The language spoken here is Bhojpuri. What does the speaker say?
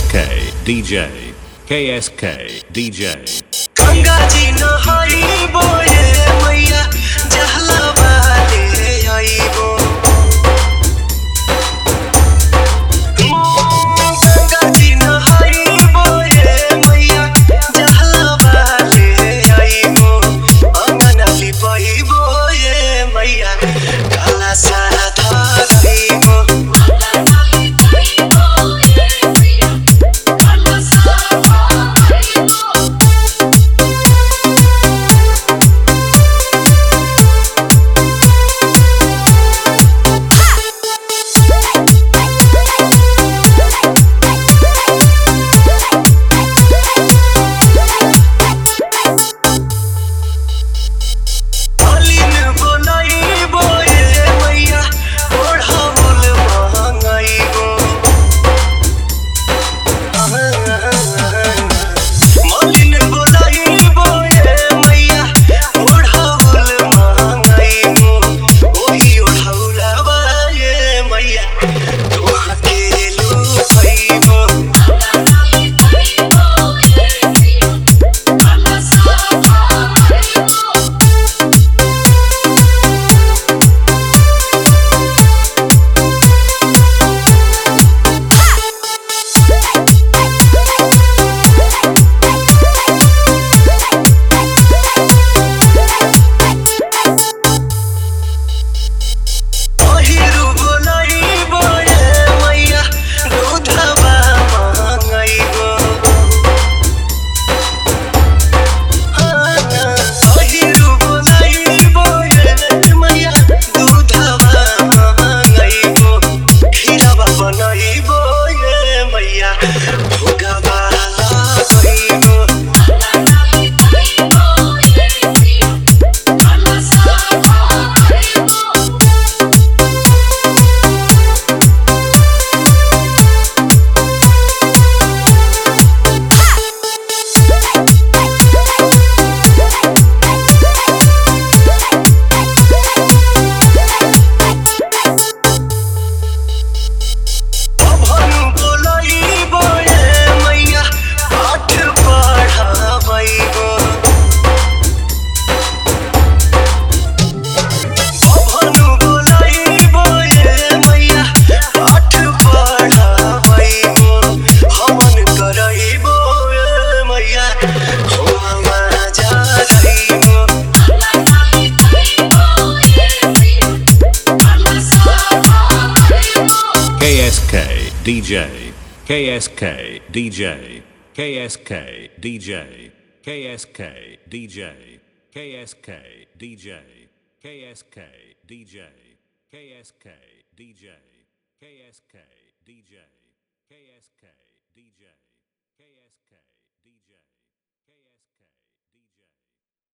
KSK DJ KSK DJ Ganga ji नहाई बोए मैया जहला वाले आईबो गंगा जी नहाई बोए मैया जहला वाले आईबो अंगना लिपाई बोए मैया काला सारा धाईबो KSK DJ KSK DJ KSK DJ KSK DJ KSK DJ KSK DJ KSK DJ KSK DJ KSK DJ KSK